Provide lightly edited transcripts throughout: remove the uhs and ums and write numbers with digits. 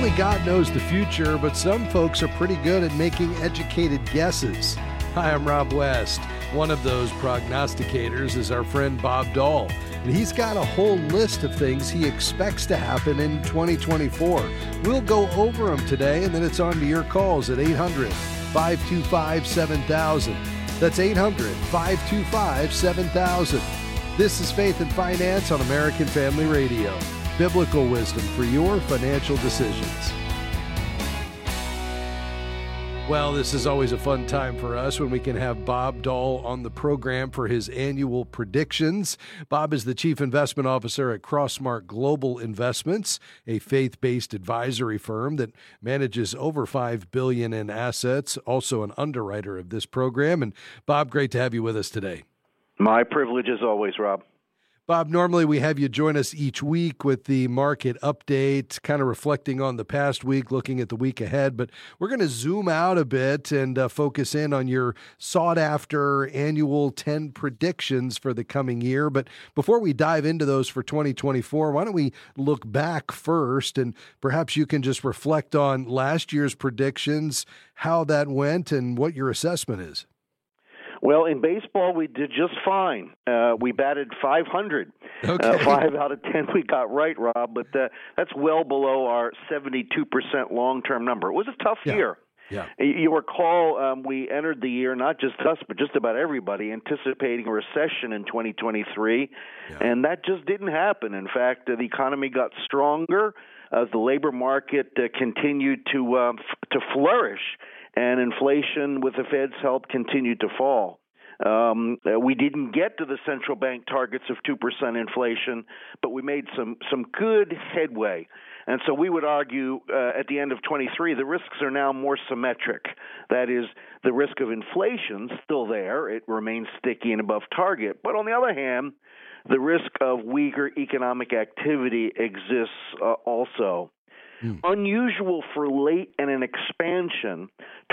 Only God knows the future, but some folks are pretty good at making educated guesses. Hi, I'm Rob West. One of those prognosticators is our friend Bob Dahl, and he's got a whole list of things he expects to happen in 2024. We'll go over them today, and then it's on to your calls at 800-525-7000. That's 800-525-7000. This is Faith and Finance on American Family Radio. Biblical wisdom for your financial decisions. Well, this is always a fun time for us when we can have Bob Dahl on the program for his annual predictions. Bob is the Chief Investment Officer at Crossmark Global Investments, a faith-based advisory firm that manages over $5 billion in assets, also an underwriter of this program. And Bob, great to have you with us today. My privilege as always, Rob. Bob, normally we have you join us each week with the market update, kind of reflecting on the past week, looking at the week ahead. But we're going to zoom out a bit and focus in on your sought-after annual 10 predictions for the coming year. But before we dive into those for 2024, why don't we look back first, and perhaps you can just reflect on last year's predictions, how that went, and what your assessment is. Well, in baseball, we did just fine. We batted 500. Okay. 5 out of 10 we got right, Rob, but that's well below our 72% long-term number. It was a tough year. Yeah. You recall we entered the year, not just us, but just about everybody, anticipating a recession in 2023, and that just didn't happen. In fact, the economy got stronger as the labor market continued to flourish, and inflation, with the Fed's help, continued to fall. We didn't get to the central bank targets of 2% inflation, but we made some good headway. And so we would argue at the end of 23, the risks are now more symmetric. That is, the risk of inflation still there. It remains sticky and above target. But on the other hand, the risk of weaker economic activity exists also. Unusual for late in an expansion,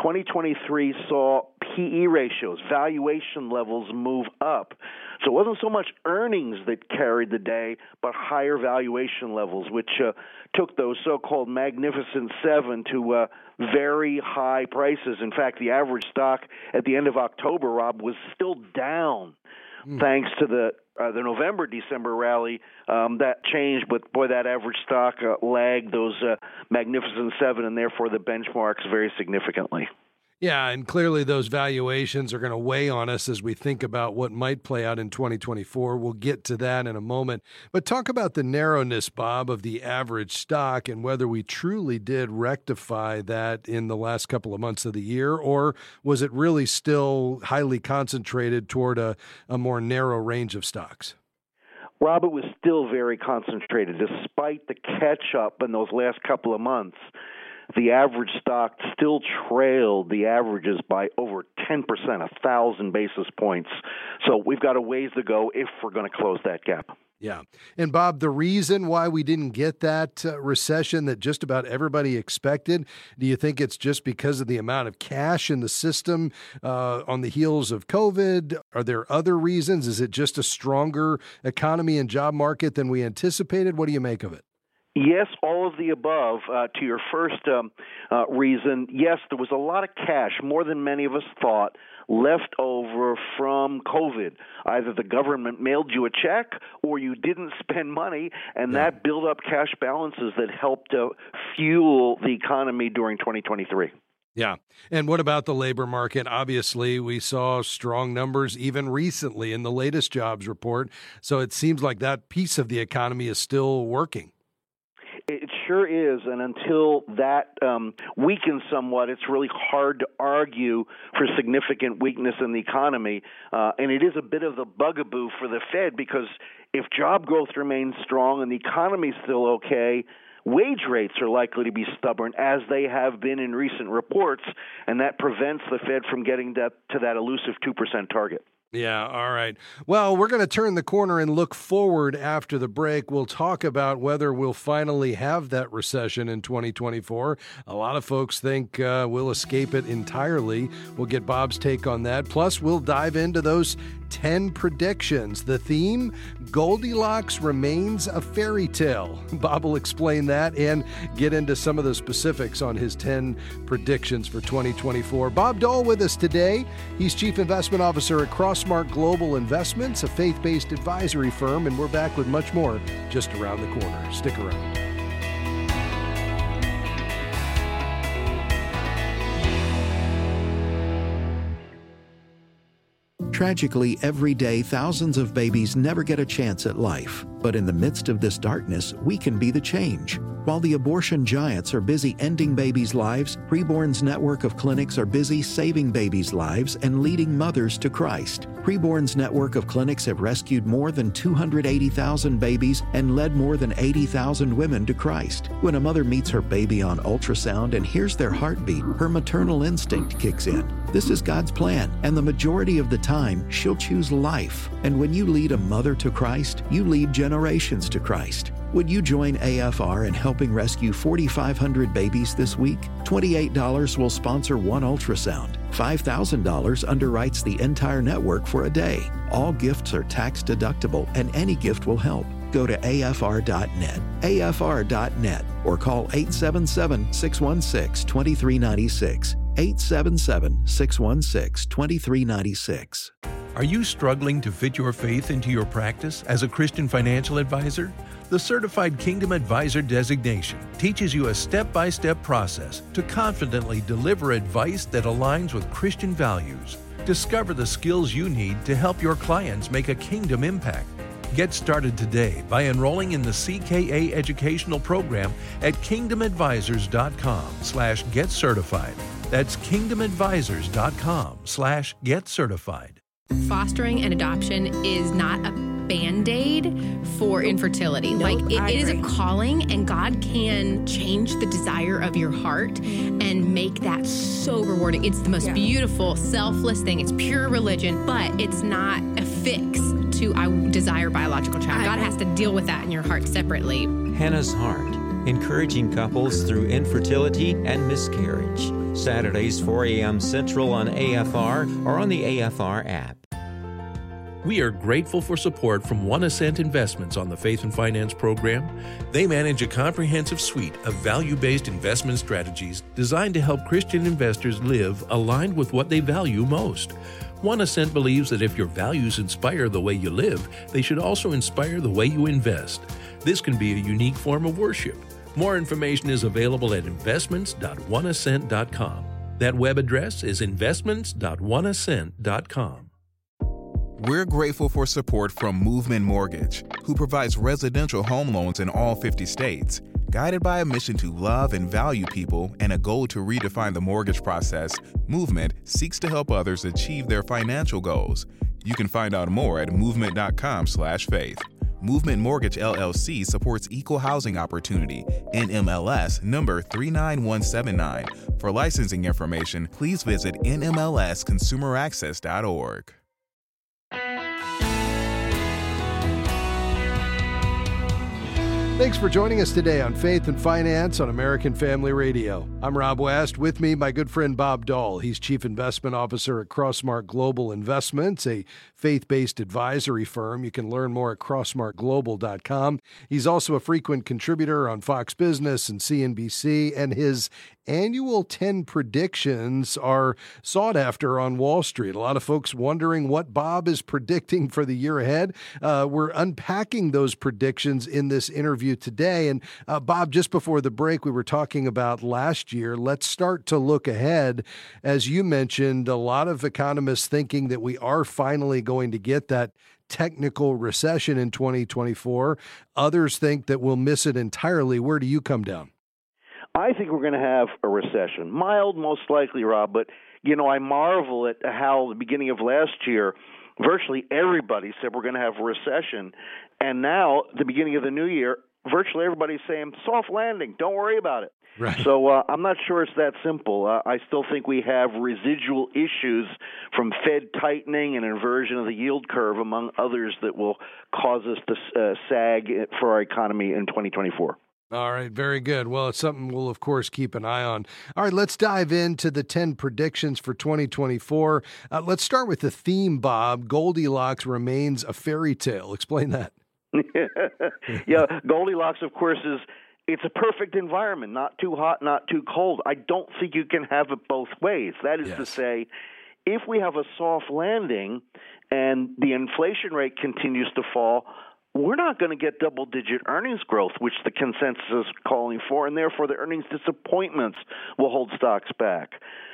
2023 saw PE ratios, valuation levels move up. So it wasn't so much earnings that carried the day, but higher valuation levels, which took those so-called Magnificent Seven to very high prices. In fact, the average stock at the end of October, Rob, was still down. Thanks to the November-December rally, that changed, but boy, that average stock lagged those Magnificent Seven, and therefore the benchmarks very significantly. Yeah, and clearly those valuations are going to weigh on us as we think about what might play out in 2024. We'll get to that in a moment. But talk about the narrowness, Bob, of the average stock and whether we truly did rectify that in the last couple of months of the year, or was it really still highly concentrated toward a more narrow range of stocks? Rob, it was still very concentrated. Despite the catch-up in those last couple of months, the average stock still trailed the averages by over 10%, 1,000 basis points. So we've got a ways to go if we're going to close that gap. Yeah. And Bob, the reason why we didn't get that recession that just about everybody expected, do you think it's just because of the amount of cash in the system on the heels of COVID? Are there other reasons? Is it just a stronger economy and job market than we anticipated? What do you make of it? Yes, all of the above. To your first reason, yes, there was a lot of cash, more than many of us thought, left over from COVID. Either the government mailed you a check or you didn't spend money, and that built up cash balances that helped to fuel the economy during 2023. Yeah. And what about the labor market? Obviously, we saw strong numbers even recently in the latest jobs report. So it seems like that piece of the economy is still working. It sure is, and until that weakens somewhat, it's really hard to argue for significant weakness in the economy. And it is a bit of the bugaboo for the Fed, because if job growth remains strong and the economy is still okay, wage rates are likely to be stubborn, as they have been in recent reports, and that prevents the Fed from getting to that elusive 2% target. Yeah, all right. Well, we're going to turn the corner and look forward after the break. We'll talk about whether we'll finally have that recession in 2024. A lot of folks think we'll escape it entirely. We'll get Bob's take on that. Plus, we'll dive into those 10 predictions. The theme, Goldilocks remains a fairy tale. Bob will explain that and get into some of the specifics on his 10 predictions for 2024. Bob Dole with us today. He's Chief Investment Officer at Crossmark Global Investments, a faith-based advisory firm, and we're back with much more just around the corner. Stick around. Tragically, every day, thousands of babies never get a chance at life. But in the midst of this darkness, we can be the change. While the abortion giants are busy ending babies' lives, Preborn's network of clinics are busy saving babies' lives and leading mothers to Christ. Preborn's network of clinics have rescued more than 280,000 babies and led more than 80,000 women to Christ. When a mother meets her baby on ultrasound and hears their heartbeat, her maternal instinct kicks in. This is God's plan, and the majority of the time, she'll choose life. And when you lead a mother to Christ, you lead generations to Christ. Would you join AFR in helping rescue 4,500 babies this week? $28 will sponsor one ultrasound. $5,000 underwrites the entire network for a day. All gifts are tax deductible, and any gift will help. Go to afr.net, afr.net, or call 877-616-2396. 877-616-2396. Are you struggling to fit your faith into your practice as a Christian financial advisor? The Certified Kingdom Advisor designation teaches you a step-by-step process to confidently deliver advice that aligns with Christian values. Discover the skills you need to help your clients make a kingdom impact. Get started today by enrolling in the CKA educational program at kingdomadvisors.com/getcertified. That's kingdomadvisors.com/getcertified. Fostering and adoption is not a Band-Aid for infertility. It is a calling, and God can change the desire of your heart and make that so rewarding. It's the most beautiful, selfless thing. It's pure religion, but it's not a fix to I desire biological child. God has to deal with that in your heart separately. Hannah's Heart, encouraging couples through infertility and miscarriage. Saturdays, 4 a.m. Central on AFR or on the AFR app. We are grateful for support from One Ascent Investments on the Faith and Finance program. They manage a comprehensive suite of value-based investment strategies designed to help Christian investors live aligned with what they value most. One Ascent believes that if your values inspire the way you live, they should also inspire the way you invest. This can be a unique form of worship. More information is available at investments.oneascent.com. That web address is investments.oneascent.com. We're grateful for support from Movement Mortgage, who provides residential home loans in all 50 states. Guided by a mission to love and value people and a goal to redefine the mortgage process, Movement seeks to help others achieve their financial goals. You can find out more at movement.com/faith. Movement Mortgage LLC supports equal housing opportunity, NMLS number 39179. For licensing information, please visit nmlsconsumeraccess.org. Thanks for joining us today on Faith and Finance on American Family Radio. I'm Rob West. With me, my good friend Bob Dole. He's Chief Investment Officer at Crossmark Global Investments, a faith-based advisory firm. You can learn more at crossmarkglobal.com. He's also a frequent contributor on Fox Business and CNBC, and his annual 10 predictions are sought after on Wall Street. A lot of folks wondering what Bob is predicting for the year ahead. We're unpacking those predictions in this interview today. And Bob, just before the break, we were talking about last year. Let's start to look ahead. As you mentioned, a lot of economists thinking that we are finally going to get that technical recession in 2024. Others think that we'll miss it entirely. Where do you come down? I think we're going to have a recession. Mild, most likely, Rob, but, I marvel at how the beginning of last year, virtually everybody said we're going to have a recession. And now, the beginning of the new year, virtually everybody's saying, soft landing, don't worry about it. Right. So I'm not sure it's that simple. I still think we have residual issues from Fed tightening and inversion of the yield curve, among others, that will cause us to sag for our economy in 2024. All right, very good. Well, it's something we'll, of course, keep an eye on. All right, let's dive into the 10 predictions for 2024. Let's start with the theme, Bob. Goldilocks remains a fairy tale. Explain that. Yeah, Goldilocks, of course, it's a perfect environment, not too hot, not too cold. I don't think you can have it both ways. That is to say, if we have a soft landing and the inflation rate continues to fall, we're not going to get double-digit earnings growth, which the consensus is calling for, and therefore the earnings disappointments will hold stocks back.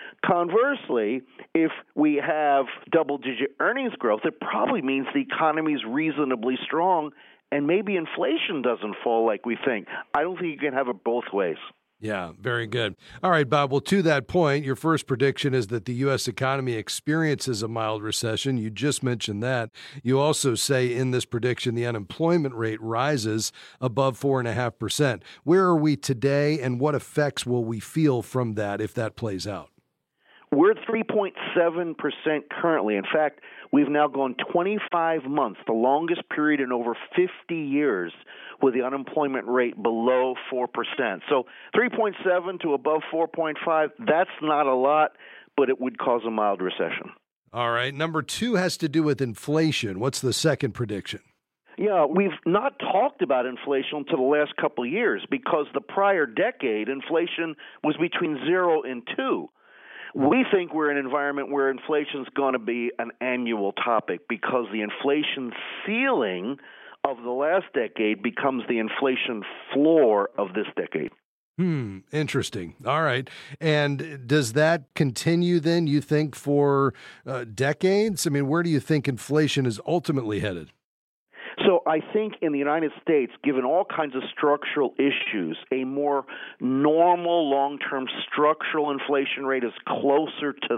Conversely, if we have double-digit earnings growth, it probably means the economy is reasonably strong, and maybe inflation doesn't fall like we think. I don't think you can have it both ways. Yeah, very good. All right, Bob. Well, to that point, your first prediction is that the U.S. economy experiences a mild recession. You just mentioned that. You also say in this prediction the unemployment rate rises above 4.5%. Where are we today, and what effects will we feel from that if that plays out? We're at 3.7% currently. In fact, we've now gone 25 months, the longest period in over 50 years, with the unemployment rate below 4%. So 3.7 to above 4.5, that's not a lot, but it would cause a mild recession. All right. Number 2 has to do with inflation. What's the second prediction? Yeah, we've not talked about inflation until the last couple of years because the prior decade, inflation was between 0 and 2. We think we're in an environment where inflation is going to be an annual topic because the inflation ceiling of the last decade becomes the inflation floor of this decade. Interesting. All right. And does that continue then, you think, for decades? I mean, where do you think inflation is ultimately headed? So I think in the United States, given all kinds of structural issues, a more normal long-term structural inflation rate is closer to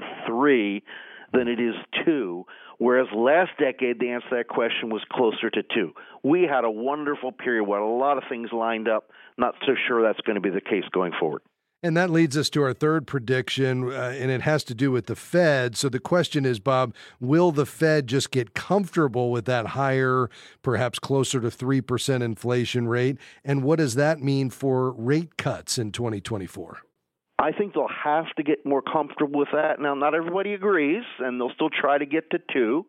3 than it is 2, whereas last decade the answer to that question was closer to 2. We had a wonderful period where a lot of things lined up. Not so sure that's going to be the case going forward. And that leads us to our third prediction, and it has to do with the Fed. So the question is, Bob, will the Fed just get comfortable with that higher, perhaps closer to 3% inflation rate? And what does that mean for rate cuts in 2024? I think they'll have to get more comfortable with that. Now, not everybody agrees, and they'll still try to get to 2.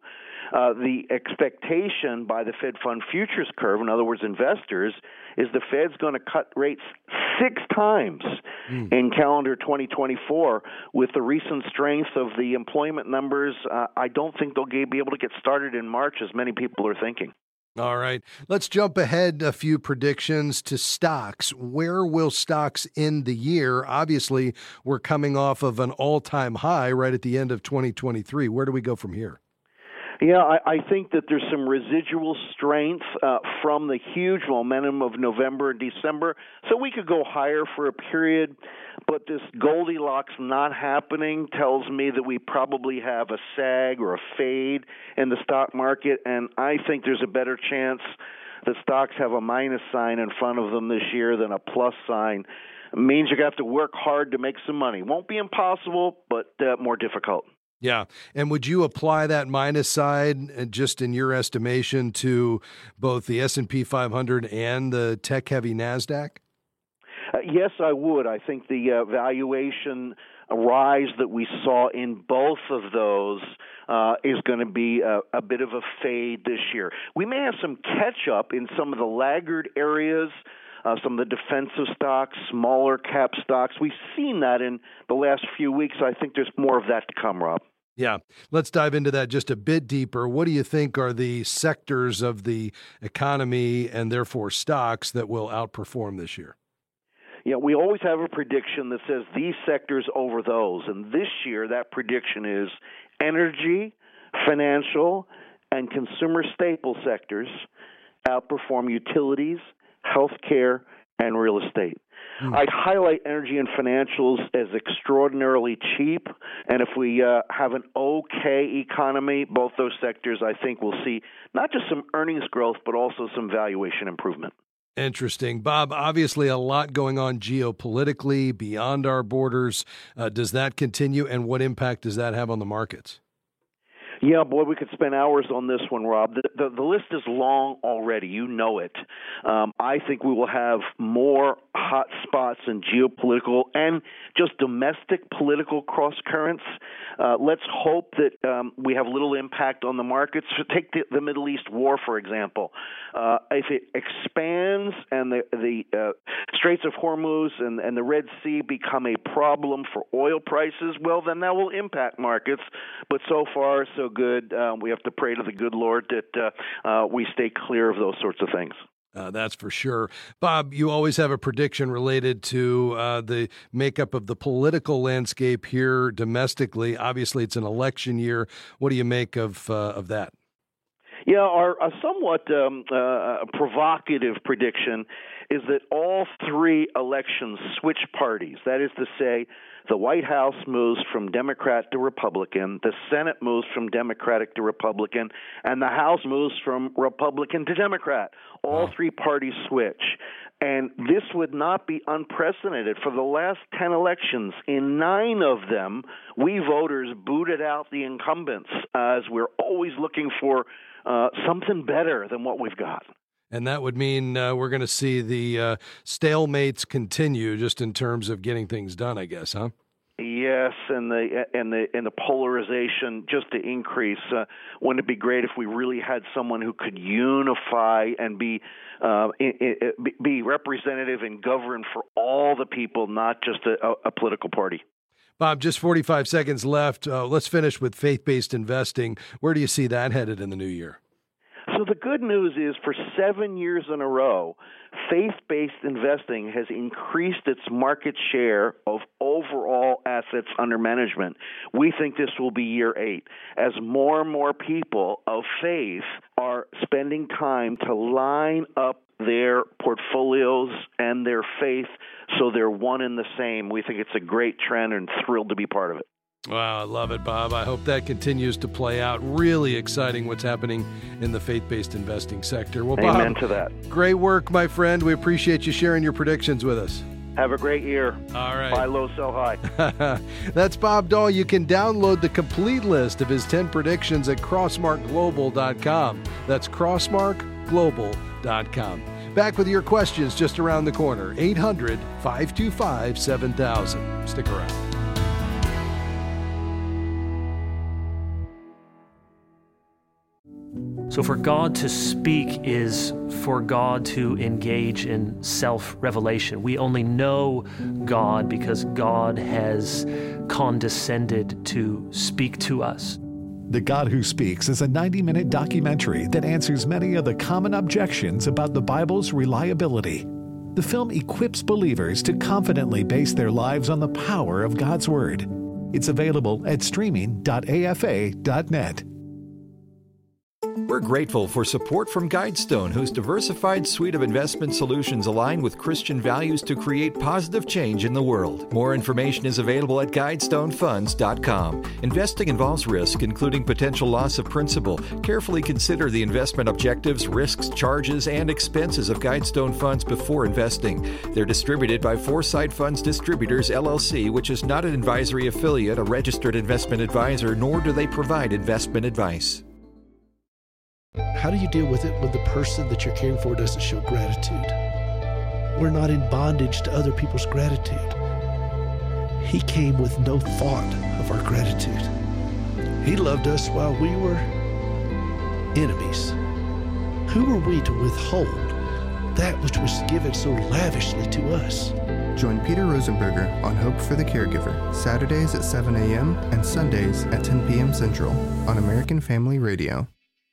The expectation by the Fed Fund futures curve, in other words, investors, is the Fed's going to cut rates 6 times in calendar 2024. With the recent strength of the employment numbers, I don't think they'll be able to get started in March, as many people are thinking. All right. Let's jump ahead a few predictions to stocks. Where will stocks end the year? Obviously, we're coming off of an all-time high right at the end of 2023. Where do we go from here? Yeah, I think that there's some residual strength from the huge momentum of November and December. So we could go higher for a period, but this Goldilocks not happening tells me that we probably have a sag or a fade in the stock market, and I think there's a better chance that stocks have a minus sign in front of them this year than a plus sign. It means you're going to have to work hard to make some money. Won't be impossible, but more difficult. Yeah. And would you apply that minus side, just in your estimation, to both the S&P 500 and the tech-heavy NASDAQ? Yes, I would. I think the valuation rise that we saw in both of those is going to be a bit of a fade this year. We may have some catch-up in some of the laggard areas, some of the defensive stocks, smaller cap stocks. We've seen that in the last few weeks. I think there's more of that to come, Rob. Yeah. Let's dive into that just a bit deeper. What do you think are the sectors of the economy and therefore stocks that will outperform this year? Yeah, we always have a prediction that says these sectors over those. And this year, that prediction is energy, financial, and consumer staple sectors outperform utilities, healthcare, and real estate. I'd highlight energy and financials as extraordinarily cheap, and if we have an okay economy, both those sectors, I think we'll see not just some earnings growth, but also some valuation improvement. Interesting. Bob, obviously a lot going on geopolitically beyond our borders. Does that continue, and what impact does that have on the markets? Yeah, boy, we could spend hours on this one, Rob. The list is long already. You know it. I think we will have more hot spots in geopolitical and just domestic political cross-currents. Let's hope that we have little impact on the markets. Take the Middle East war, for example. If it expands and the Straits of Hormuz and the Red Sea become a problem for oil prices, well, then that will impact markets. But so far, so good. We have to pray to the good Lord that we stay clear of those sorts of things. That's for sure. Bob, you always have a prediction related to the makeup of the political landscape here domestically. Obviously, it's an election year. What do you make of that? Yeah, our somewhat provocative prediction is that all three elections switch parties. That is to say, the White House moves from Democrat to Republican, the Senate moves from Democratic to Republican, and the House moves from Republican to Democrat. All three parties switch. And this would not be unprecedented. For the last 10 elections, in 9 of them, we voters booted out the incumbents as we're always looking for something better than what we've got. And that would mean we're going to see the stalemates continue, just in terms of getting things done, I guess, huh? Yes, and the polarization just to increase. Wouldn't it be great if we really had someone who could unify and be representative and govern for all the people, not just a political party? Bob, just 45 seconds left. Let's finish with faith-based investing. Where do you see that headed in the new year? So the good news is for 7 years in a row, faith-based investing has increased its market share of overall assets under management. We think this will be year 8, as more and more people of faith are spending time to line up their portfolios and their faith so they're one and the same. We think it's a great trend and thrilled to be part of it. Wow, I love it, Bob. I hope that continues to play out. Really exciting what's happening in the faith-based investing sector. Well, Bob, amen to that. Great work, my friend. We appreciate you sharing your predictions with us. Have a great year. All right. Buy low, sell high. That's Bob Dahl. You can download the complete list of his 10 predictions at crossmarkglobal.com. That's crossmarkglobal.com. Back with your questions just around the corner. 800-525-7000. Stick around. So for God to speak is for God to engage in self-revelation. We only know God because God has condescended to speak to us. The God Who Speaks is a 90-minute documentary that answers many of the common objections about the Bible's reliability. The film equips believers to confidently base their lives on the power of God's Word. It's available at streaming.afa.net. We're grateful for support from Guidestone, whose diversified suite of investment solutions align with Christian values to create positive change in the world. More information is available at GuidestoneFunds.com. Investing involves risk, including potential loss of principal. Carefully consider the investment objectives, risks, charges, and expenses of Guidestone Funds before investing. They're distributed by Foresight Funds Distributors, LLC, which is not an advisory affiliate, a registered investment advisor, nor do they provide investment advice. How do you deal with it when the person that you're caring for doesn't show gratitude? We're not in bondage to other people's gratitude. He came with no thought of our gratitude. He loved us while we were enemies. Who were we to withhold that which was given so lavishly to us? Join Peter Rosenberger on Hope for the Caregiver, Saturdays at 7 a.m. and Sundays at 10 p.m. Central on American Family Radio.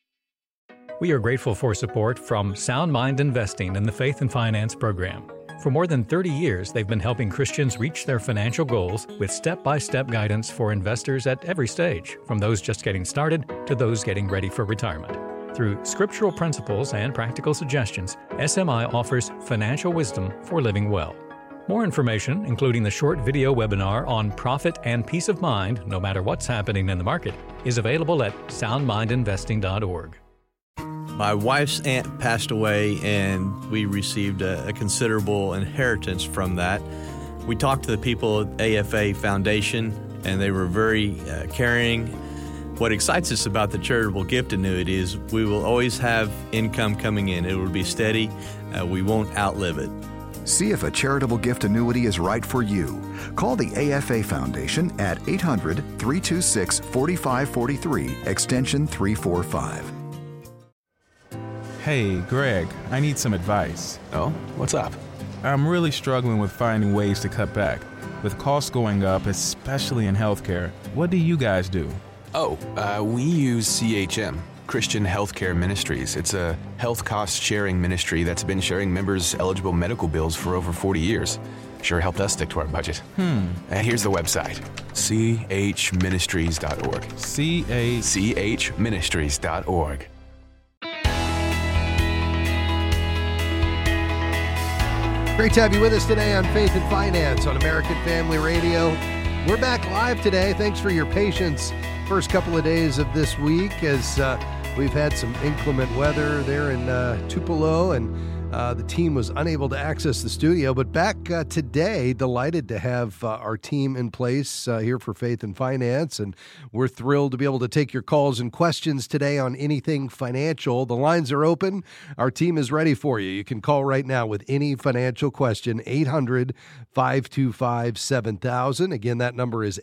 We are grateful for support from Sound Mind Investing in the Faith and Finance Program. For more than 30 years, they've been helping Christians reach their financial goals with step-by-step guidance for investors at every stage, from those just getting started to those getting ready for retirement. Through scriptural principles and practical suggestions, SMI offers financial wisdom for living well. More information, including the short video webinar on profit and peace of mind, no matter what's happening in the market, is available at soundmindinvesting.org. My wife's aunt passed away, and we received a considerable inheritance from that. We talked to the people at AFA Foundation, and they were very caring. What excites us about the charitable gift annuity is we will always have income coming in. It will be steady. We won't outlive it. See if a charitable gift annuity is right for you. Call the AFA Foundation at 800-326-4543, extension 345. Hey, Greg, I need some advice. Oh, what's up? I'm really struggling with finding ways to cut back. With costs going up, especially in healthcare, what do you guys do? We use CHM, Christian Healthcare Ministries. It's a health cost sharing ministry that's been sharing members' eligible medical bills for over 40 years. Sure helped us stick to our budget. Here's the website, chministries.org. chministries.org. Great to have you with us today on Faith and Finance on American Family Radio. We're back live today. Thanks for your patience. First couple of days of this week as we've had some inclement weather there in Tupelo, and the team was unable to access the studio. But back today, delighted to have our team in place here for Faith and Finance, and we're thrilled to be able to take your calls and questions today on anything financial. The lines are open. Our team is ready for you. You can call right now with any financial question, 800-525-7000. Again, that number is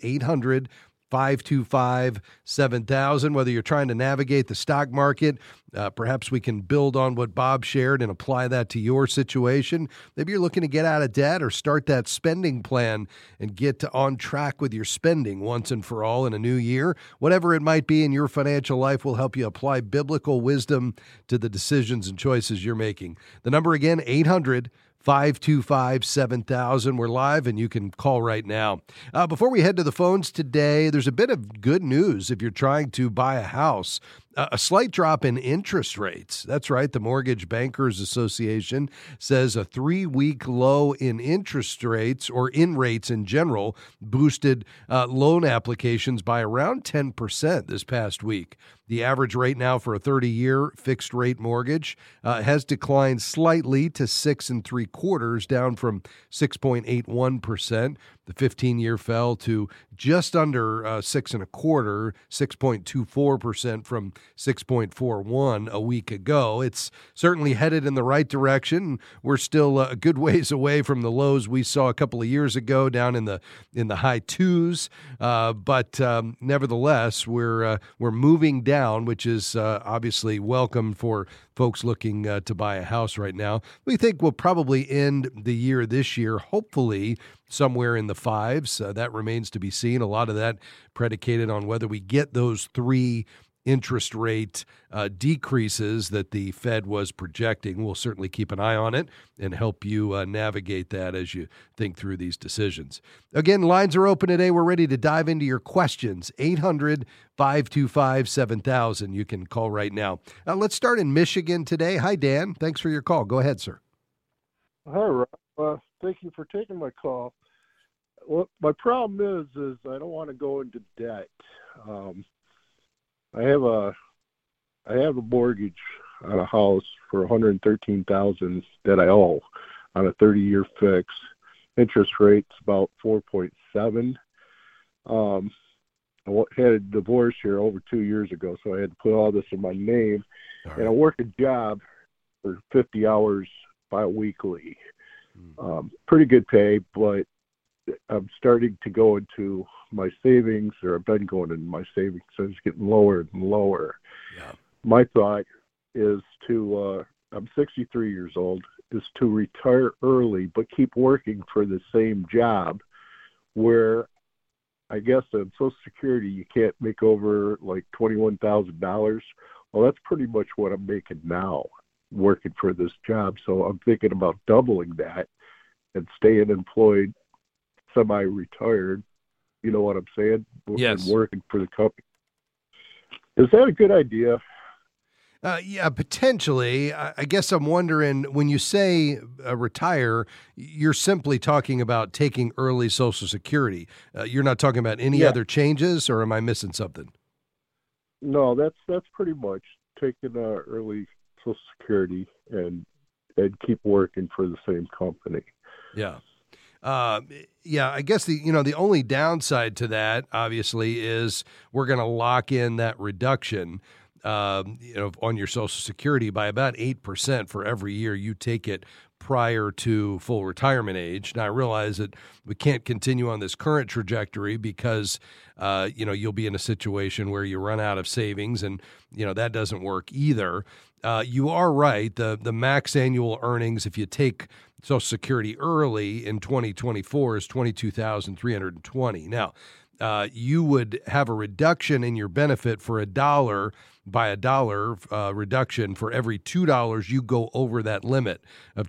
800-525-7000. Whether you're trying to navigate the stock market, perhaps we can build on what Bob shared and apply that to your situation. Maybe you're looking to get out of debt or start that spending plan and get on track with your spending once and for all in a new year. Whatever it might be in your financial life, will help you apply biblical wisdom to the decisions and choices you're making. The number again, 800-525-7000. We're live, and you can call right now. Before we head to the phones today, there's a bit of good news if you're trying to buy a house. A slight drop in interest rates. That's right. The Mortgage Bankers Association says a 3-week low in interest rates, or in rates in general, boosted loan applications by around 10% this past week. The average rate now for a 30-year fixed-rate mortgage has declined slightly to 6 3/4, down from 6.81%. The 15-year fell to just under 6 1/4, 6.24% from 6.41 a week ago. It's certainly headed in the right direction. We're still a good ways away from the lows we saw a couple of years ago, down in the high 2s. But nevertheless, we're moving down, which is obviously welcome for folks looking to buy a house right now. We think we'll probably end the year this year, hopefully, somewhere in the 5s. That remains to be seen. A lot of that predicated on whether we get those 3 interest rate decreases that the Fed was projecting. We'll certainly keep an eye on it and help you navigate that as you think through these decisions. Again, lines are open today. We're ready to dive into your questions. 800-525-7000. You can call right now. Let's start in Michigan today. Hi, Dan. Thanks for your call. Go ahead, sir. Hi, Rob. Thank you for taking my call. Well, my problem is I don't want to go into debt. I have a mortgage on a house for $113,000 that I owe on a 30-year fix. Interest rate's about 4.7. I had a divorce here over 2 years ago, so I had to put all this in my name. Right. And I work a job for 50 hours bi-weekly. Pretty good pay, but I'm starting to go into my savings, or I've been going into my savings, so it's getting lower and lower. Yeah. My thought is to, I'm 63 years old, is to retire early, but keep working for the same job, where I guess on Social Security you can't make over like $21,000. Well, that's pretty much what I'm making now, working for this job. So I'm thinking about doubling that and staying employed, semi-retired. You know what I'm saying? Yes. And working for the company. Is that a good idea? Yeah, potentially. I guess I'm wondering, when you say retire, you're simply talking about taking early Social Security. You're not talking about any other changes, or am I missing something? No, that's pretty much taking early Social Security and keep working for the same company. Yeah. Yeah, I guess the only downside to that, obviously, is we're going to lock in that reduction, on your Social Security by about 8% for every year you take it prior to full retirement age. Now, I realize that we can't continue on this current trajectory because, you'll be in a situation where you run out of savings, and, that doesn't work either. You are right. The max annual earnings, if you take Social Security early in 2024, is $22,320. Now, you would have a reduction in your benefit for $1 by $1 reduction for every $2 you go over that limit of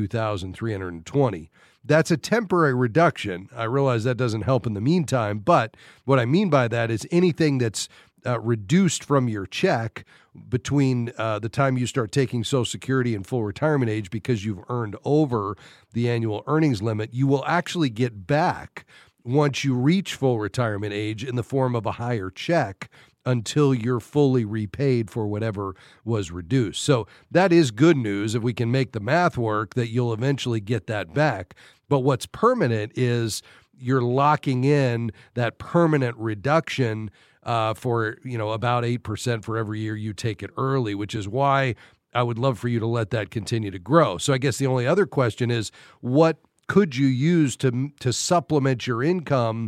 $22,320. That's a temporary reduction. I realize that doesn't help in the meantime, but what I mean by that is anything that's reduced from your check between the time you start taking Social Security and full retirement age because you've earned over the annual earnings limit, you will actually get back once you reach full retirement age in the form of a higher check until you're fully repaid for whatever was reduced. So that is good news if we can make the math work, that you'll eventually get that back. But what's permanent is you're locking in that permanent reduction for about 8% for every year you take it early, which is why I would love for you to let that continue to grow. So I guess the only other question is, what could you use to supplement your income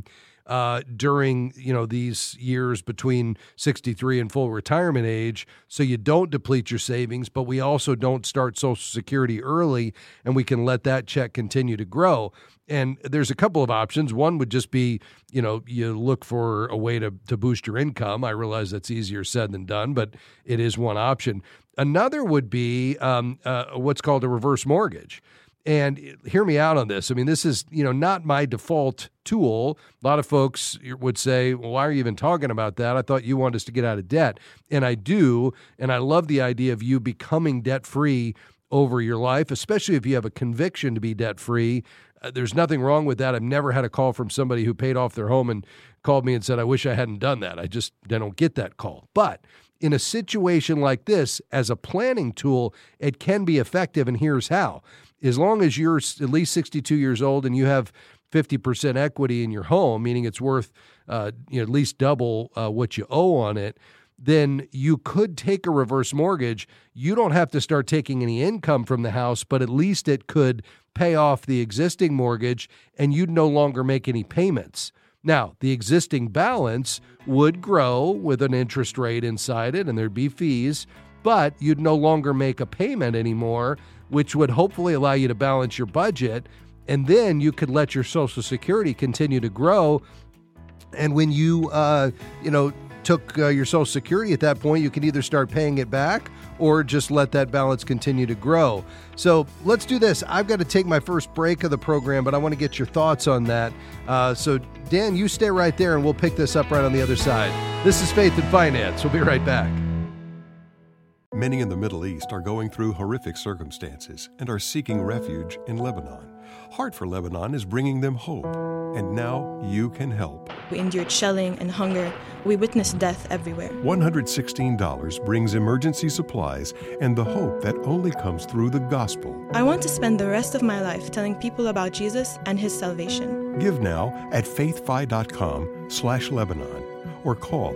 during these years between 63 and full retirement age, so you don't deplete your savings, but we also don't start Social Security early, and we can let that check continue to grow? And there's a couple of options. One would just be, you look for a way to boost your income. I realize that's easier said than done, but it is one option. Another would be what's called a reverse mortgage. And hear me out on this. I mean, this is, not my default tool. A lot of folks would say, well, why are you even talking about that? I thought you wanted us to get out of debt. And I do. And I love the idea of you becoming debt-free over your life, especially if you have a conviction to be debt-free. There's nothing wrong with that. I've never had a call from somebody who paid off their home and called me and said, I wish I hadn't done that. I don't get that call. But in a situation like this, as a planning tool, it can be effective, and here's how. As long as you're at least 62 years old and you have 50% equity in your home, meaning it's worth at least double what you owe on it, then you could take a reverse mortgage. You don't have to start taking any income from the house, but at least it could pay off the existing mortgage, and you'd no longer make any payments. Now, the existing balance would grow with an interest rate inside it, and there'd be fees, but you'd no longer make a payment anymore, which would hopefully allow you to balance your budget, and then you could let your Social Security continue to grow. And when you, took your Social Security at that point, you can either start paying it back or just let that balance continue to grow. So let's do this. I've got to take my first break of the program, but I want to get your thoughts on that. So Dan, you stay right there and we'll pick this up right on the other side. This is Faith and Finance. We'll be right back. Many in the Middle East are going through horrific circumstances and are seeking refuge in Lebanon. Heart for Lebanon is bringing them hope, and now you can help. We endured shelling and hunger. We witnessed death everywhere. $116 brings emergency supplies and the hope that only comes through the gospel. I want to spend the rest of my life telling people about Jesus and his salvation. Give now at faithfi.com/Lebanon or call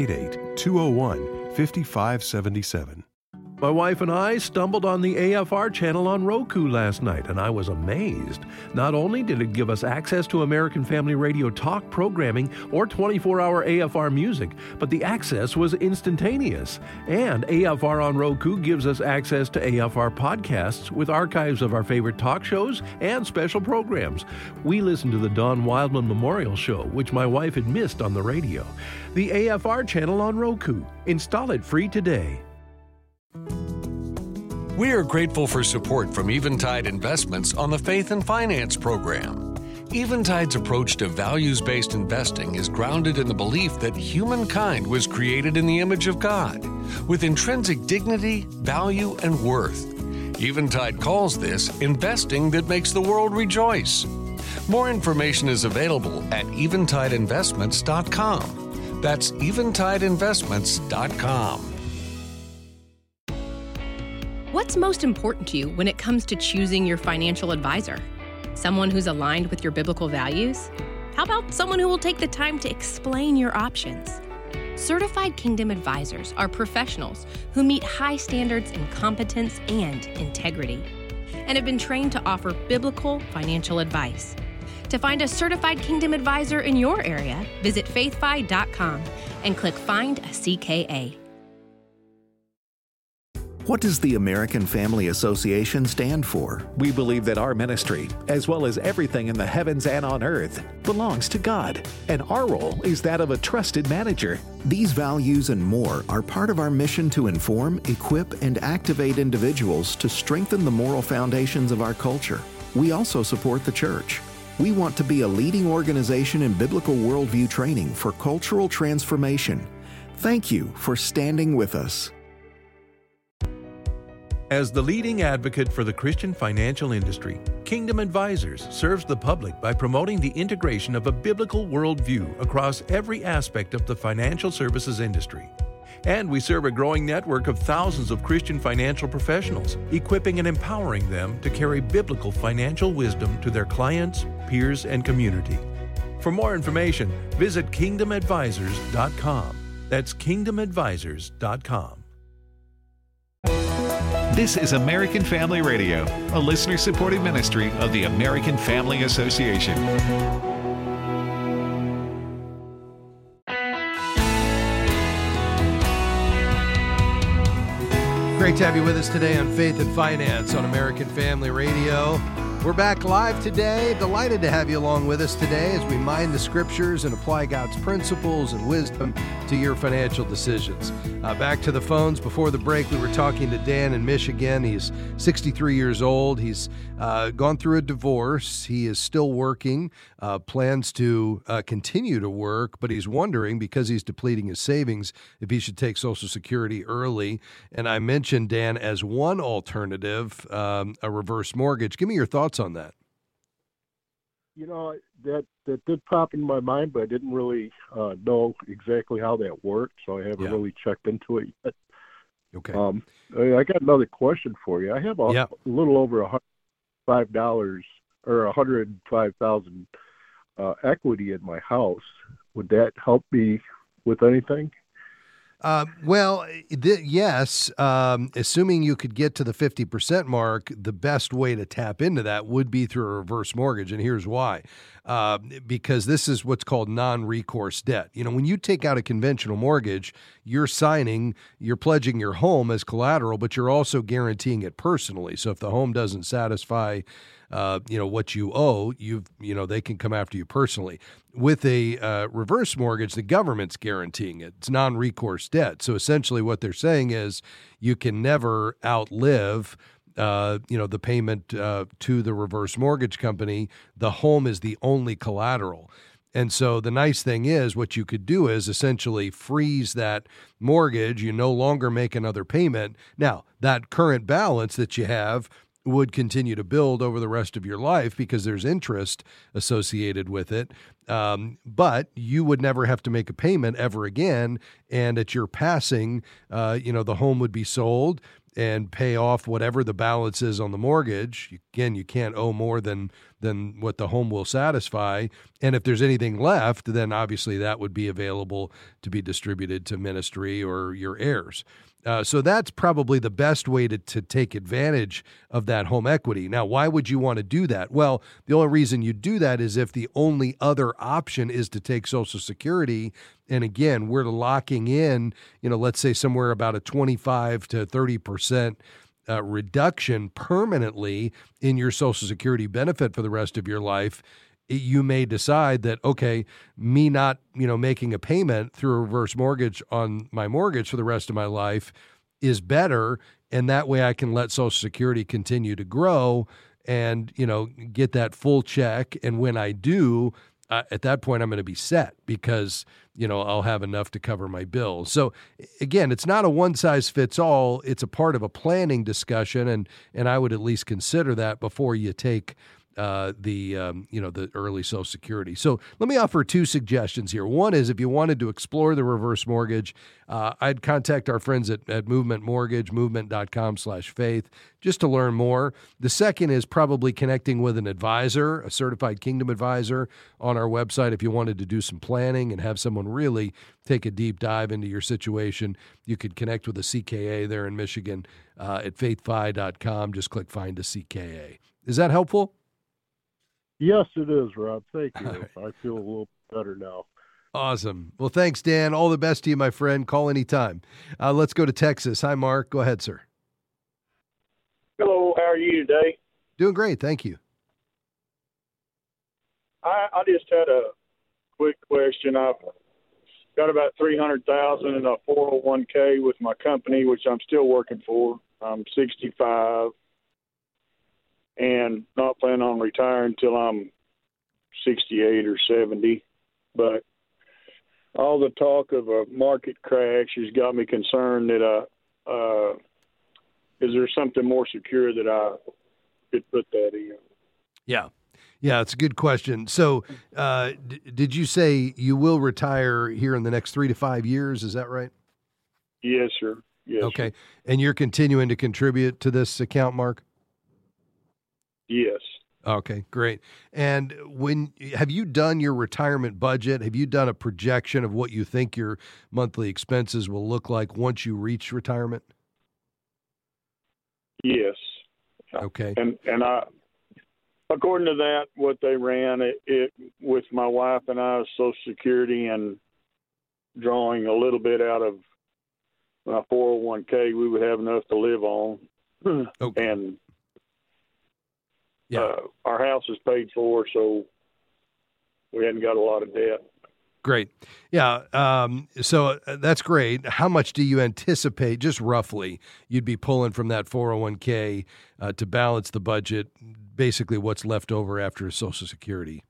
888-201-5577. My wife and I stumbled on the AFR channel on Roku last night, and I was amazed. Not only did it give us access to American Family Radio talk programming or 24-hour AFR music, but the access was instantaneous. And AFR on Roku gives us access to AFR podcasts with archives of our favorite talk shows and special programs. We listened to the Don Wildman Memorial Show, which my wife had missed on the radio. The AFR channel on Roku. Install it free today. We are grateful for support from Eventide Investments on the Faith and Finance program. Eventide's approach to values-based investing is grounded in the belief that humankind was created in the image of God, with intrinsic dignity, value, and worth. Eventide calls this investing that makes the world rejoice. More information is available at eventideinvestments.com. That's eventideinvestments.com. What's most important to you when it comes to choosing your financial advisor? Someone who's aligned with your biblical values? How about someone who will take the time to explain your options? Certified Kingdom Advisors are professionals who meet high standards in competence and integrity and have been trained to offer biblical financial advice. To find a Certified Kingdom Advisor in your area, visit faithfi.com and click Find a CKA. What does the American Family Association stand for? We believe that our ministry, as well as everything in the heavens and on earth, belongs to God, and our role is that of a trusted manager. These values and more are part of our mission to inform, equip, and activate individuals to strengthen the moral foundations of our culture. We also support the church. We want to be a leading organization in biblical worldview training for cultural transformation. Thank you for standing with us. As the leading advocate for the Christian financial industry, Kingdom Advisors serves the public by promoting the integration of a biblical worldview across every aspect of the financial services industry. And we serve a growing network of thousands of Christian financial professionals, equipping and empowering them to carry biblical financial wisdom to their clients, peers, and community. For more information, visit kingdomadvisors.com. That's kingdomadvisors.com. This is American Family Radio, a listener-supported ministry of the American Family Association. Great to have you with us today on Faith and Finance on American Family Radio. We're back live today. Delighted to have you along with us today as we mine the scriptures and apply God's principles and wisdom to your financial decisions. Back to the phones. Before the break, we were talking to Dan in Michigan. He's 63 years old. He's gone through a divorce. He is still working, plans to continue to work, but he's wondering, because he's depleting his savings, if he should take Social Security early. And I mentioned, Dan, as one alternative, a reverse mortgage. Give me your thoughts on that. You know, that did pop in my mind, but I didn't really know exactly how that worked, so I haven't really checked into it yet. Okay. I got another question for you. I have a little over $105 or $105,000 equity in my house. Would that help me with anything? Yes. Assuming you could get to the 50% mark, the best way to tap into that would be through a reverse mortgage. And here's why. Because this is what's called non-recourse debt. You know, when you take out a conventional mortgage, you're pledging your home as collateral, but you're also guaranteeing it personally. So if the home doesn't satisfy what you owe, they can come after you personally. With a reverse mortgage, the government's guaranteeing it. It's non-recourse debt. So essentially what they're saying is you can never outlive the payment to the reverse mortgage company. The home is the only collateral. And so the nice thing is what you could do is essentially freeze that mortgage. You no longer make another payment. Now, that current balance that you have would continue to build over the rest of your life because there's interest associated with it. But you would never have to make a payment ever again. And at your passing, the home would be sold and pay off whatever the balance is on the mortgage. Again, you can't owe more than what the home will satisfy. And if there's anything left, then obviously that would be available to be distributed to ministry or your heirs. So that's probably the best way to take advantage of that home equity. Now, why would you want to do that? Well, the only reason you do that is if the only other option is to take Social Security. And again, we're locking in, let's say somewhere about a 25 to 30% reduction permanently in your Social Security benefit for the rest of your life. You may decide that, okay, me not, making a payment through a reverse mortgage on my mortgage for the rest of my life is better. And that way I can let Social Security continue to grow and, get that full check. And when I do, at that point, I'm going to be set because, I'll have enough to cover my bills. So again, it's not a one size fits all. It's a part of a planning discussion. And I would at least consider that before you take the early Social Security. So let me offer two suggestions here. One is if you wanted to explore the reverse mortgage, I'd contact our friends at Movement Mortgage, movement.com/faith, just to learn more. The second is probably connecting with an advisor, a certified Kingdom advisor on our website. If you wanted to do some planning and have someone really take a deep dive into your situation, you could connect with a CKA there in Michigan at faithfi.com. Just click Find a CKA. Is that helpful? Yes, it is, Rob. Thank you. Right. I feel a little better now. Awesome. Well, thanks, Dan. All the best to you, my friend. Call anytime. Let's go to Texas. Hi, Mark. Go ahead, sir. Hello. How are you today? Doing great. Thank you. I just had a quick question. I've got about $300,000 in a 401k with my company, which I'm still working for. I'm 65 and not planning on retiring until I'm 68 or 70. But all the talk of a market crash has got me concerned that is there something more secure that I could put that in? Yeah, it's a good question. So did you say you will retire here in the next 3 to 5 years? Is that right? Yes, sir. Yes. Okay. Sir. And you're continuing to contribute to this account, Mark? Yes. Okay, great. And have you done your retirement budget? Have you done a projection of what you think your monthly expenses will look like once you reach retirement? Yes. Okay. And I, according to that, what they ran it with my wife and I, Social Security and drawing a little bit out of my 401k, we would have enough to live on. Okay. And our house is paid for, so we hadn't got a lot of debt. Great. Yeah. So that's great. How much do you anticipate, just roughly, you'd be pulling from that 401k to balance the budget, basically what's left over after Social Security?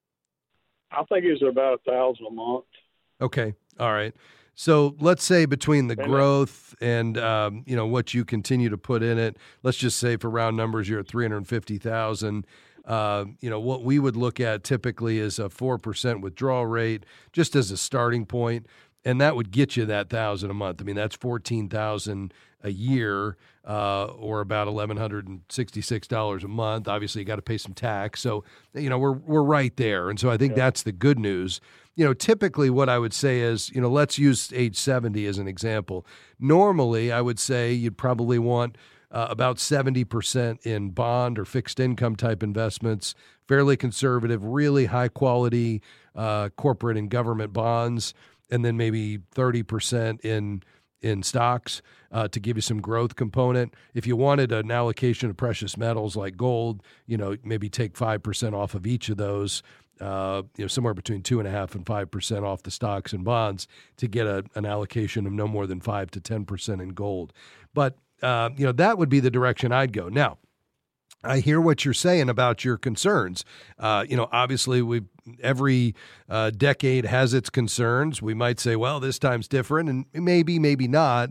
I think it's about $1,000 a month. Okay. All right. So let's say between the growth and what you continue to put in it, let's just say for round numbers you're at $350,000. What we would look at typically is a 4% withdrawal rate, just as a starting point, and that would get you that $1,000 a month. I mean, that's $14,000 a year, or about $1,166 a month. Obviously, you got to pay some tax, so we're right there, and so I think that's the good news. Typically what I would say is, let's use age 70 as an example. Normally, I would say you'd probably want about 70% in bond or fixed income type investments, fairly conservative, really high quality corporate and government bonds, and then maybe 30% in stocks to give you some growth component. If you wanted an allocation of precious metals like gold, maybe take 5% off of each of those. Somewhere between 2.5% and 5% off the stocks and bonds to get an allocation of no more than 5 to 10% in gold. But that would be the direction I'd go. Now, I hear what you're saying about your concerns. Obviously every decade has its concerns. We might say, well, this time's different, and maybe not.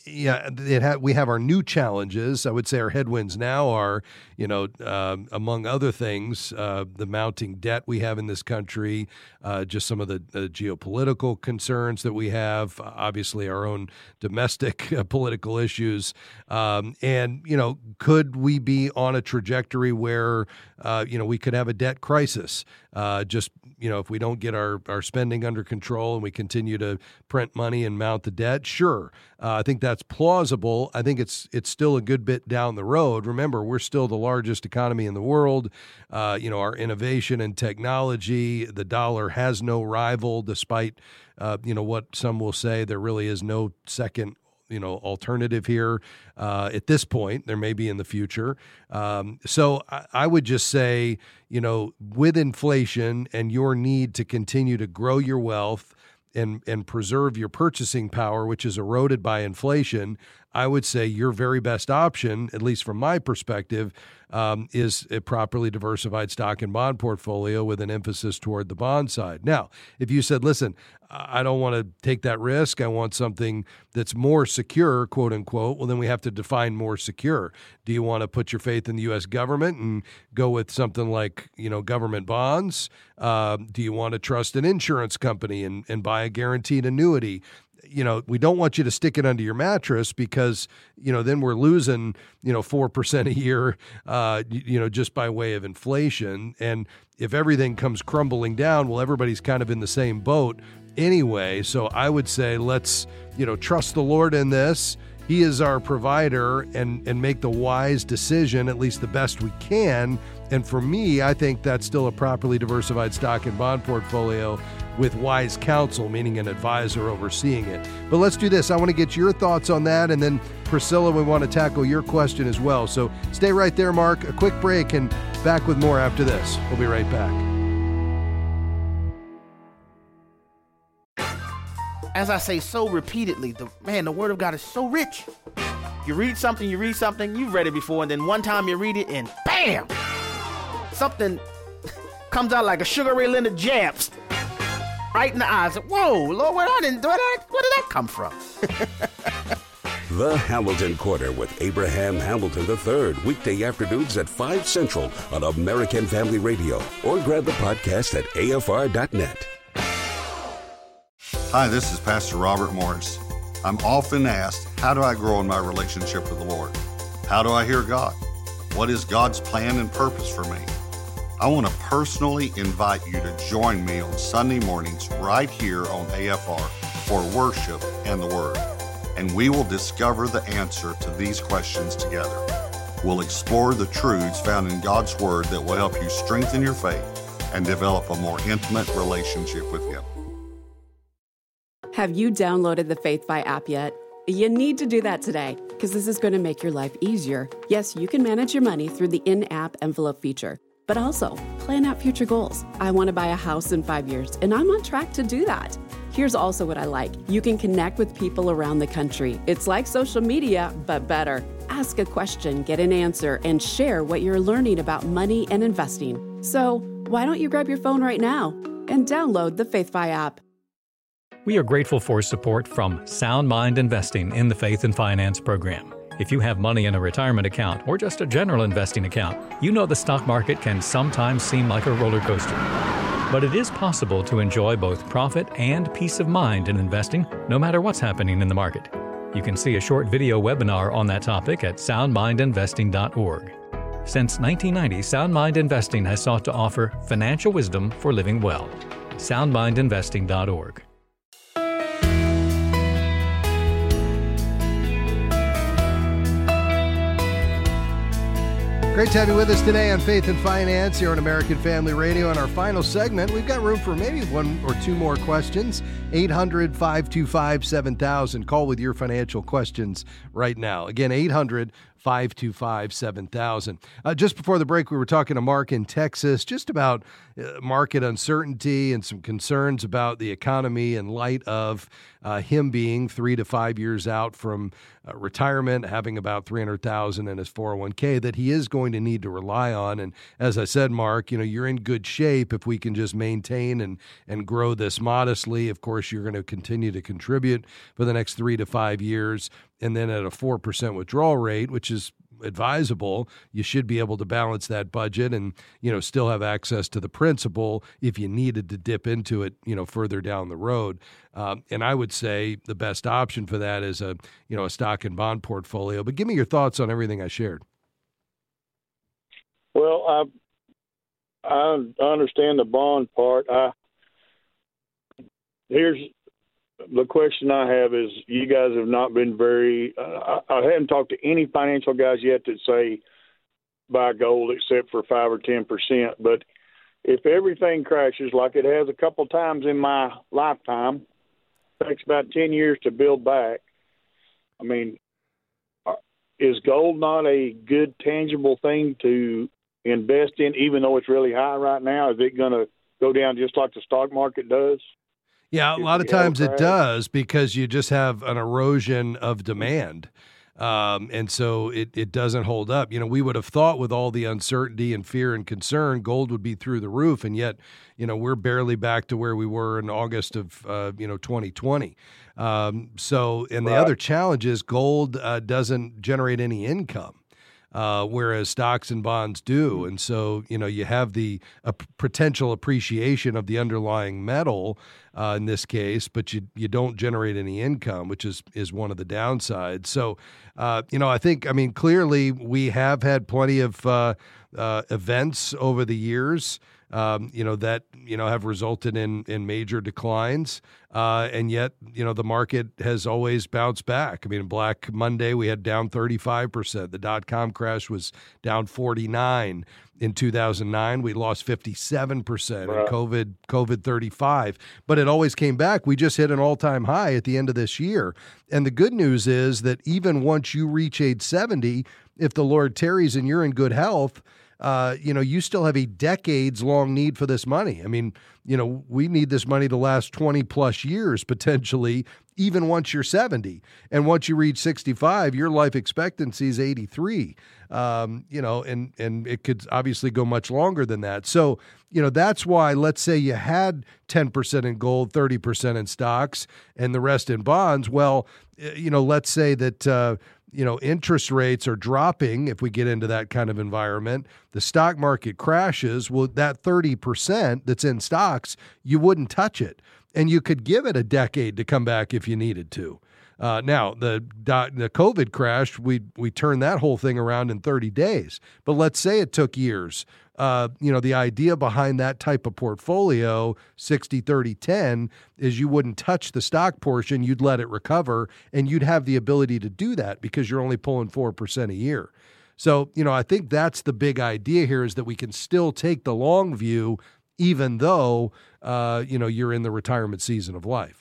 We have our new challenges. I would say our headwinds now are, among other things, the mounting debt we have in this country, just some of the geopolitical concerns that we have, obviously our own domestic political issues, and could we be on a trajectory where we could have a debt crisis? If we don't get our spending under control and we continue to print money and mount the debt, sure. I think that's plausible. I think it's still a good bit down the road. Remember, we're still the largest economy in the world. Our innovation and technology, the dollar has no rival, despite, what some will say. There really is no second alternative here at this point. There may be in the future. So I would just say, with inflation and your need to continue to grow your wealth and preserve your purchasing power, which is eroded by inflation, I would say your very best option, at least from my perspective, is a properly diversified stock and bond portfolio with an emphasis toward the bond side. Now, if you said, listen, I don't want to take that risk, I want something that's more secure, quote unquote, well, then we have to define more secure. Do you want to put your faith in the U.S. government and go with something like, government bonds? Do you want to trust an insurance company and buy a guaranteed annuity? We don't want you to stick it under your mattress because, then we're losing, 4% a year, just by way of inflation. And if everything comes crumbling down, well, everybody's kind of in the same boat anyway. So I would say let's, trust the Lord in this. He is our provider and make the wise decision, at least the best we can. And for me, I think that's still a properly diversified stock and bond portfolio with wise counsel, meaning an advisor overseeing it. But let's do this. I want to get your thoughts on that. And then, Priscilla, we want to tackle your question as well. So stay right there, Mark. A quick break and back with more after this. We'll be right back. As I say so repeatedly, the Word of God is so rich. You read something, you've read it before, and then one time you read it, and bam! Something comes out like a Sugar Ray Leonard jabs right in the eyes. Whoa, Lord, where did that come from? The Hamilton Corner with Abraham Hamilton III, weekday afternoons at 5 Central on American Family Radio, or grab the podcast at afr.net. Hi, this is Pastor Robert Morris. I'm often asked, how do I grow in my relationship with the Lord? How do I hear God? What is God's plan and purpose for me? I want to personally invite you to join me on Sunday mornings right here on AFR for worship and the Word. And we will discover the answer to these questions together. We'll explore the truths found in God's Word that will help you strengthen your faith and develop a more intimate relationship with Him. Have you downloaded the FaithFi app yet? You need to do that today because this is going to make your life easier. Yes, you can manage your money through the in-app envelope feature, but also plan out future goals. I want to buy a house in 5 years, and I'm on track to do that. Here's also what I like. You can connect with people around the country. It's like social media, but better. Ask a question, get an answer, and share what you're learning about money and investing. So why don't you grab your phone right now and download the FaithFi app? We are grateful for support from Sound Mind Investing in the Faith and Finance Program. If you have money in a retirement account or just a general investing account, you know the stock market can sometimes seem like a roller coaster. But it is possible to enjoy both profit and peace of mind in investing, no matter what's happening in the market. You can see a short video webinar on that topic at soundmindinvesting.org. Since 1990, Sound Mind Investing has sought to offer financial wisdom for living well. soundmindinvesting.org. Great to have you with us today on Faith and Finance here on American Family Radio. In our final segment, we've got room for maybe one or two more questions. 800-525-7000. Call with your financial questions right now. Again, 800-525-7000. Just before the break, we were talking to Mark in Texas just about market uncertainty and some concerns about the economy in light of him being 3 to 5 years out from retirement, having about $300,000 in his 401k that he is going to need to rely on. And as I said, Mark, you're in good shape if we can just maintain and grow this modestly. Of course, you're going to continue to contribute for the next 3 to 5 years. And then at a 4% withdrawal rate, which is advisable, you should be able to balance that budget and, still have access to the principal if you needed to dip into it, further down the road. And I would say the best option for that is a stock and bond portfolio. But give me your thoughts on everything I shared. Well, I understand the bond part. Here's the question I have is, you guys have not been very, I haven't talked to any financial guys yet that say buy gold except for 5 or 10%. But if everything crashes like it has a couple times in my lifetime, it takes about 10 years to build back. I mean, is gold not a good, tangible thing to invest in, even though it's really high right now? Is it going to go down just like the stock market does? Yeah, a lot of times it does because you just have an erosion of demand. And so it doesn't hold up. We would have thought with all the uncertainty and fear and concern, gold would be through the roof. And yet, we're barely back to where we were in August of, 2020. The other challenge is gold doesn't generate any income. Whereas stocks and bonds do. And so, you have the potential appreciation of the underlying metal in this case, but you don't generate any income, which is one of the downsides. So, clearly we have had plenty of events over the years that have resulted in major declines. And yet, the market has always bounced back. Black Monday, we had down 35%. The dot-com crash was down 49%. In 2009, we lost 57%. Right. And COVID 35%. But it always came back. We just hit an all-time high at the end of this year. And the good news is that even once you reach age 70, if the Lord tarries and you're in good health, you still have a decades-long need for this money. We need this money to last 20 plus years potentially, even once you're 70. And once you reach 65, your life expectancy is 83. And it could obviously go much longer than that. So, that's why, let's say you had 10% in gold, 30% in stocks, and the rest in bonds. Well, let's say that, interest rates are dropping. If we get into that kind of environment, the stock market crashes. Well, that 30% that's in stocks, you wouldn't touch it. And you could give it a decade to come back if you needed to. Now, the COVID crash, we turned that whole thing around in 30 days. But let's say it took years. The idea behind that type of portfolio, 60-30-10, is you wouldn't touch the stock portion, you'd let it recover, and you'd have the ability to do that because you're only pulling 4% a year. So, I think that's the big idea here, is that we can still take the long view even though, you're in the retirement season of life.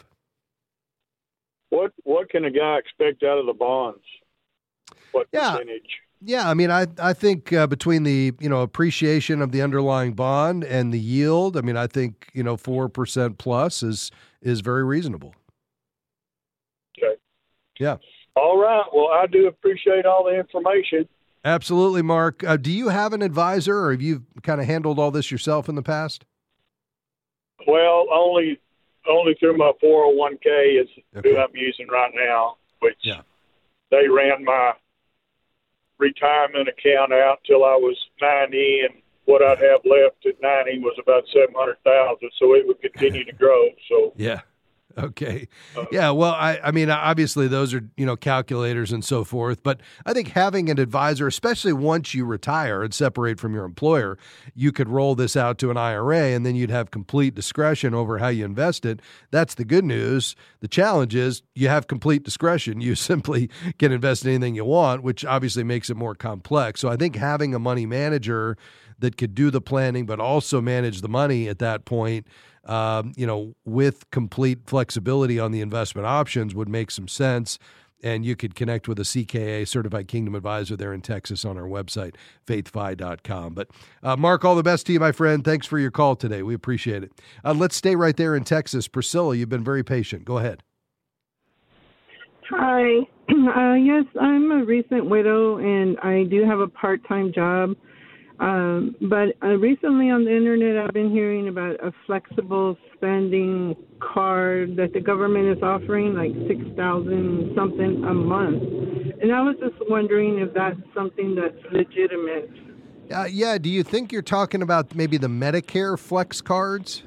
What can a guy expect out of the bonds? What percentage? Yeah, I think between the appreciation of the underlying bond and the yield, I think 4% plus is very reasonable. Okay. Yeah. All right. Well, I do appreciate all the information. Absolutely, Mark. Do you have an advisor, or have you kind of handled all this yourself in the past? Well, only through my 401k is who I'm using right now, which they ran my retirement account out till I was 90, and what I'd have left at 90 was about 700,000, so it would continue to grow. So yeah. Okay. Yeah. Well, I mean, obviously those are, calculators and so forth, but I think having an advisor, especially once you retire and separate from your employer, you could roll this out to an IRA and then you'd have complete discretion over how you invest it. That's the good news. The challenge is you have complete discretion. You simply can invest in anything you want, which obviously makes it more complex. So I think having a money manager that could do the planning, but also manage the money at that point, with complete flexibility on the investment options would make some sense. And you could connect with a CKA, Certified Kingdom Advisor, there in Texas on our website, faithfi.com. But Mark, all the best to you, my friend. Thanks for your call today. We appreciate it. Let's stay right there in Texas. Priscilla, you've been very patient. Go ahead. Hi. Yes, I'm a recent widow, and I do have a part-time job. But recently on the internet, I've been hearing about a flexible spending card that the government is offering, like $6,000 something a month. And I was just wondering if that's something that's legitimate. Yeah. Do you think you're talking about maybe the Medicare flex cards?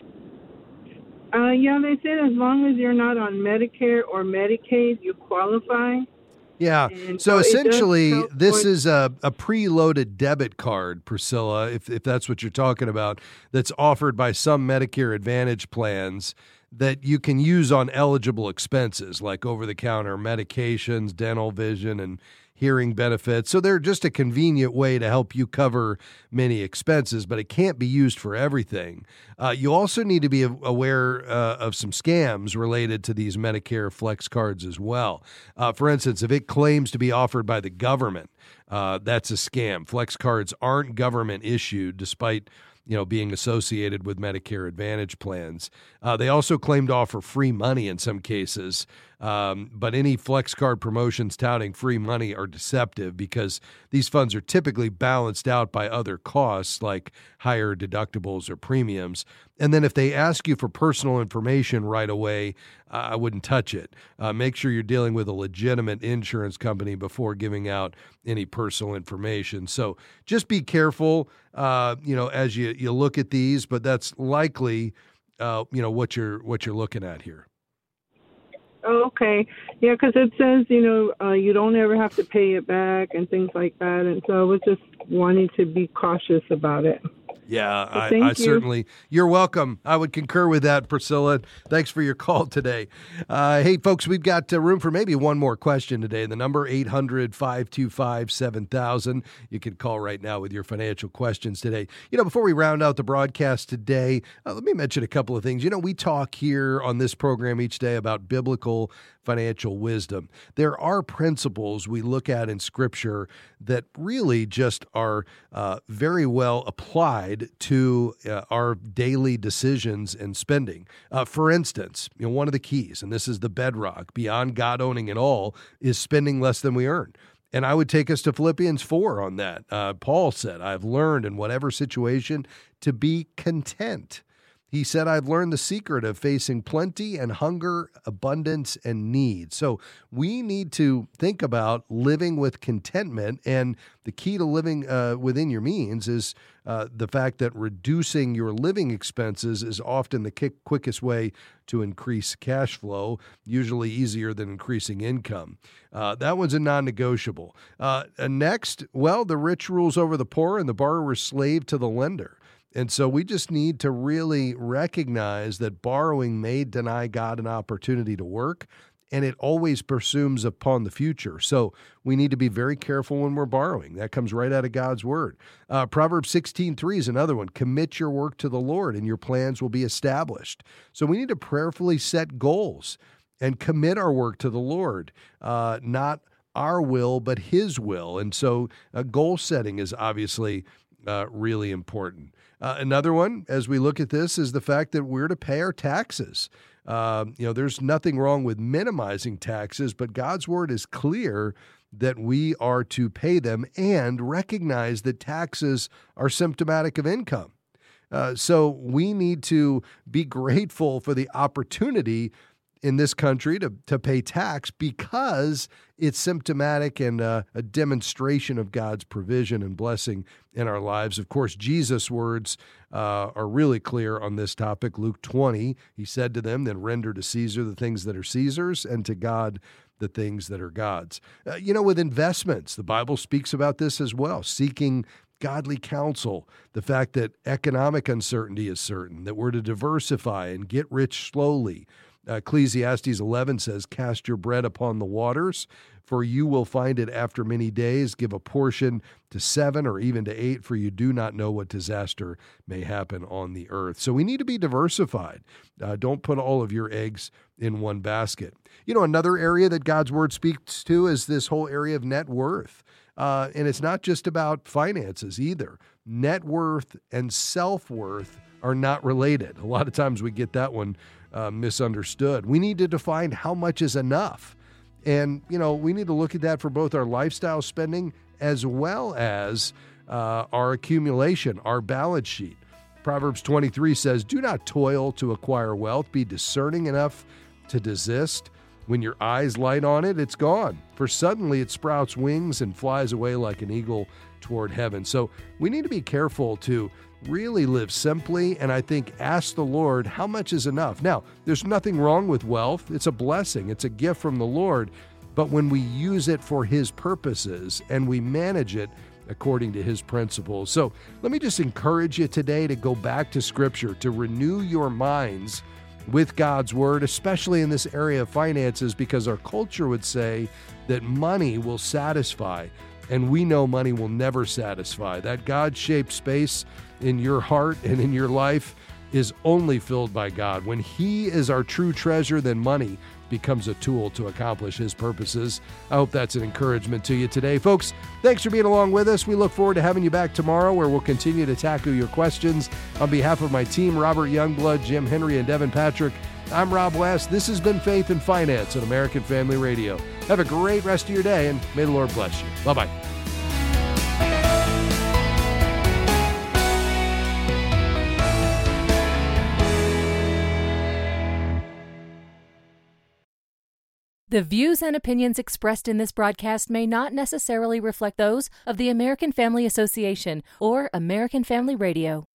Yeah, they said as long as you're not on Medicare or Medicaid, you qualify. Yeah. So essentially, this is a preloaded debit card, Priscilla, if that's what you're talking about, that's offered by some Medicare Advantage plans that you can use on eligible expenses like over-the-counter medications, dental, vision, and hearing benefits. So they're just a convenient way to help you cover many expenses, but it can't be used for everything. You also need to be aware of some scams related to these Medicare flex cards as well. For instance, if it claims to be offered by the government, that's a scam. Flex cards aren't government issued, despite being associated with Medicare Advantage plans. They also claim to offer free money in some cases. But any flex card promotions touting free money are deceptive because these funds are typically balanced out by other costs like higher deductibles or premiums. And then if they ask you for personal information right away, I wouldn't touch it. Make sure you're dealing with a legitimate insurance company before giving out any personal information. So just be careful, as you look at these, but that's likely, what you're looking at here. Oh, okay. Yeah, because it says, you don't ever have to pay it back and things like that. And so I was just wanting to be cautious about it. Yeah, so I certainly, you're welcome. I would concur with that, Priscilla. Thanks for your call today. Hey, folks, we've got room for maybe one more question today. The number 800-525-7000. You can call right now with your financial questions today. Before we round out the broadcast today, let me mention a couple of things. We talk here on this program each day about biblical financial wisdom. There are principles we look at in Scripture that really just are very well applied to our daily decisions and spending. For instance, one of the keys, and this is the bedrock, beyond God owning it all, is spending less than we earn. And I would take us to Philippians 4 on that. Paul said, I've learned in whatever situation to be content. He said, I've learned the secret of facing plenty and hunger, abundance, and need. So we need to think about living with contentment. And the key to living within your means is the fact that reducing your living expenses is often the quickest way to increase cash flow, usually easier than increasing income. That one's a non-negotiable. Next, the rich rules over the poor and the borrower's slave to the lender. And so we just need to really recognize that borrowing may deny God an opportunity to work, and it always presumes upon the future. So we need to be very careful when we're borrowing. That comes right out of God's word. Proverbs 16:3 is another one. Commit your work to the Lord, and your plans will be established. So we need to prayerfully set goals and commit our work to the Lord, not our will, but His will. And so goal setting is obviously really important. Another one, as we look at this, is the fact that we're to pay our taxes. There's nothing wrong with minimizing taxes, but God's word is clear that we are to pay them and recognize that taxes are symptomatic of income. So we need to be grateful for the opportunity in this country to pay tax because it's symptomatic and a demonstration of God's provision and blessing in our lives. Of course, Jesus' words are really clear on this topic. Luke 20, he said to them, then render to Caesar the things that are Caesar's and to God the things that are God's. With investments, the Bible speaks about this as well, seeking godly counsel, the fact that economic uncertainty is certain, that we're to diversify and get rich slowly. Ecclesiastes 11 says, cast your bread upon the waters, for you will find it after many days. Give a portion to 7 or even to 8, for you do not know what disaster may happen on the earth. So we need to be diversified. Don't put all of your eggs in one basket. Another area that God's word speaks to is this whole area of net worth. And it's not just about finances either. Net worth and self-worth are not related. A lot of times we get that one misunderstood. We need to define how much is enough. And, we need to look at that for both our lifestyle spending as well as our accumulation, our balance sheet. Proverbs 23 says, do not toil to acquire wealth. Be discerning enough to desist. When your eyes light on it, it's gone. For suddenly it sprouts wings and flies away like an eagle toward heaven. So we need to be careful to really live simply, and I think ask the Lord, how much is enough? Now, there's nothing wrong with wealth. It's a blessing. It's a gift from the Lord. But when we use it for His purposes and we manage it according to His principles. So let me just encourage you today to go back to Scripture, to renew your minds with God's word, especially in this area of finances, because our culture would say that money will satisfy, and we know money will never satisfy. That God-shaped space in your heart and in your life, is only filled by God. When He is our true treasure, then money becomes a tool to accomplish His purposes. I hope that's an encouragement to you today. Folks, thanks for being along with us. We look forward to having you back tomorrow, where we'll continue to tackle your questions. On behalf of my team, Robert Youngblood, Jim Henry, and Devin Patrick, I'm Rob West. This has been Faith and Finance on American Family Radio. Have a great rest of your day, and may the Lord bless you. Bye-bye. The views and opinions expressed in this broadcast may not necessarily reflect those of the American Family Association or American Family Radio.